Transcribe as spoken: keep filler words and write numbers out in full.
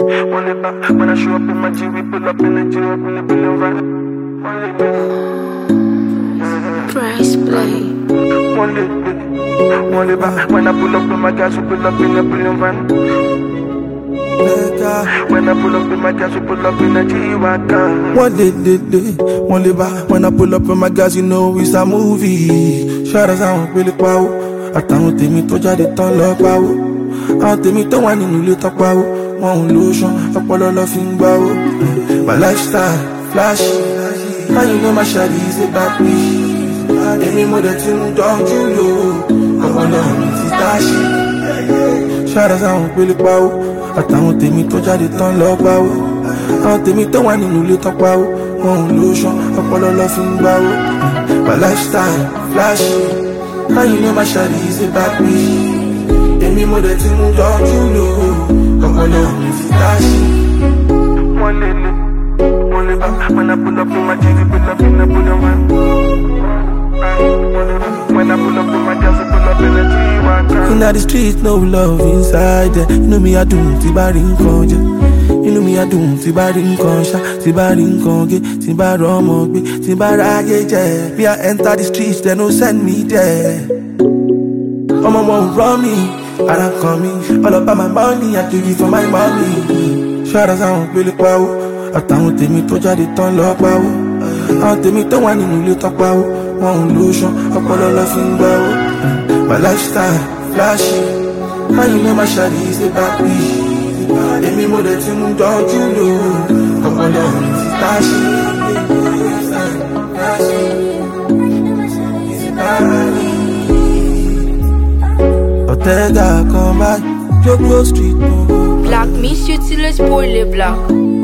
One day back, when I show up in my G, we pull up in the G, up in the billion van. One day Price play. One day, one day back, when I pull up in my gas, we pull up in the billion van. When I pull up in my gas, we pull up in the G-Wagon. One day, day, day, one day back. When I pull up in my gas, you know it's a movie. Shout out to Billy Pau. Àtàwọn tèmi tó jáde tán lọ pawó. Àwọn tèmi tó wà nínú ilé tán pawó. Wọ́n ń lotion, ọpọlọ lọ fi ń gbáwó. My lifestyle, flashy. How you know my shawty is a bad bitch? Èmi mo dẹ̀ ti ń tọ́jú lò. Ọpọlọ mi ti dáṣì. Shout out to Billy Pau. Àtàwọn tèmi tó jáde tán lọ pawó. Àwọn tèmi tó wà nínú ilé tán pawó. Wọ́n ń lotion, ọpọlọ lọ fi ń gbáwó. My lifestyle, flashy. How you know my shawty is a bad bitch? Èmi mo dẹ̀ ti mú tọ́jú lò. Ọpọlọ mi ti dáṣì. One day, one day back, when I pull up in my G, we pull up in the billion van. When I pull up in my gas, we pull up in the G-Wagon. Inna the street, no love inside there. You know me, I do, ti bá rí nǹkan jẹ. You know me, I do, ti bá rí nǹkan ṣá, ti bá rí nǹkan gé, ti bá rọ́mọ gbé, ti bá ráyé jẹ. Me, I enter the streets, they no send me there. Ọmọ wọn run me, ara kan mi. All about my money, I do it for my money. Shout out sáwọn Billy Pau. Àtàwọn tèmi tó jáde tán lọ pawó. Àwọn tèmi tó wà nínú ilé tán pawó. Wọ́n ń lotion, ọpọlọ lọ fi ń gbáwó. My lifestyle, flashy. How you know my shawty is a bad bitch? Èmi mo dẹ̀ ti mú tọ́jú lò. Ọpọlọ mi ti dáṣì. Ortega come back, Joglo Street. Black, miss you till it's poorly black.